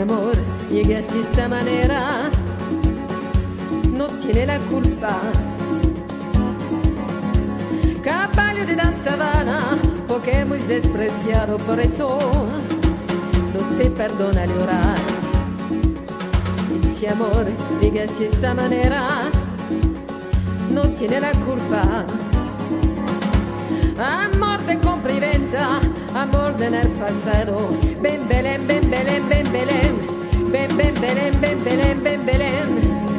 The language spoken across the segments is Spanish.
amor llegue así esta manera, no tiene la culpa. Caballo de danza vana, porque hemos despreciado, por eso no te perdona llorar. Ese amor llegue así esta manera, no tiene la culpa. Amor de compra y venta, amor del pasado. Ven Belén, ven Belén, ven Belén, ven ven Belén, ven Belén, ven Belén.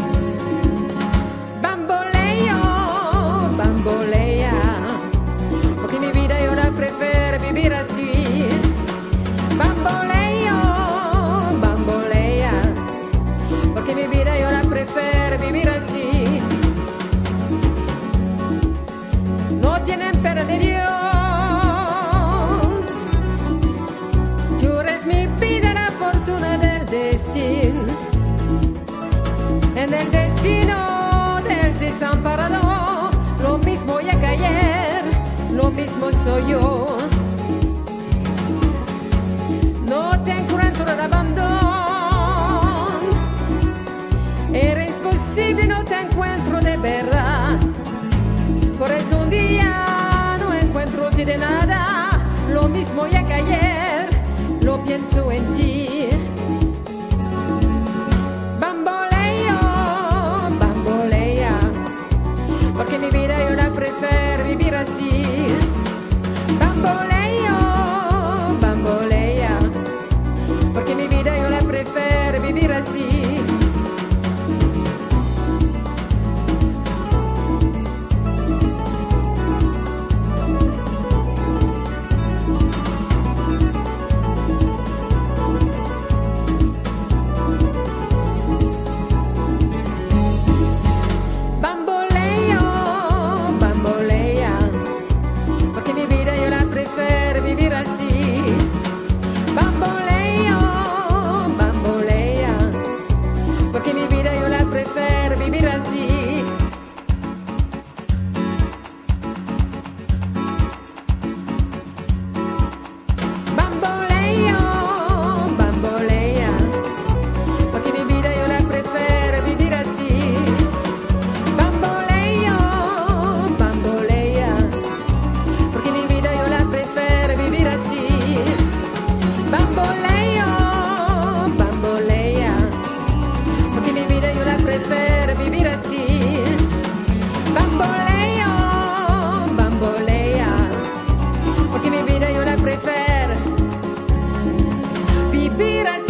Bamboleo, bambolea, porque mi vida yo ahora prefiero vivir así. Bamboleo, bambolea, porque mi vida yo ahora prefiero vivir así. No tienen pena de Dios, tú eres mi vida, la fortuna del destino. En el destino del desamparado, lo mismo ya que ayer, lo mismo soy yo. No te encuentro de abandono, eres posible, no te encuentro de verdad. Por eso un día no encuentro así de nada, lo mismo ya que ayer, lo pienso en ti. Bamboleo, bambolea, porque mi vida yo la prefiero vivir así. Bamboleo, bambolea, porque mi vida yo la prefiero vivir así. Bamboleo, bambolea, porque mi vida yo la prefiero vivir así. Bamboleo, bambolea, porque mi vida yo la prefiero vivir así. Bamboleo, bambolea, porque mi vida yo la prefiero vivir así. Bamboleo, bambolea, porque mi vida yo la prefiero vivir así. Bamboleo, bambolea, porque mi vida yo la prefiero vivir así.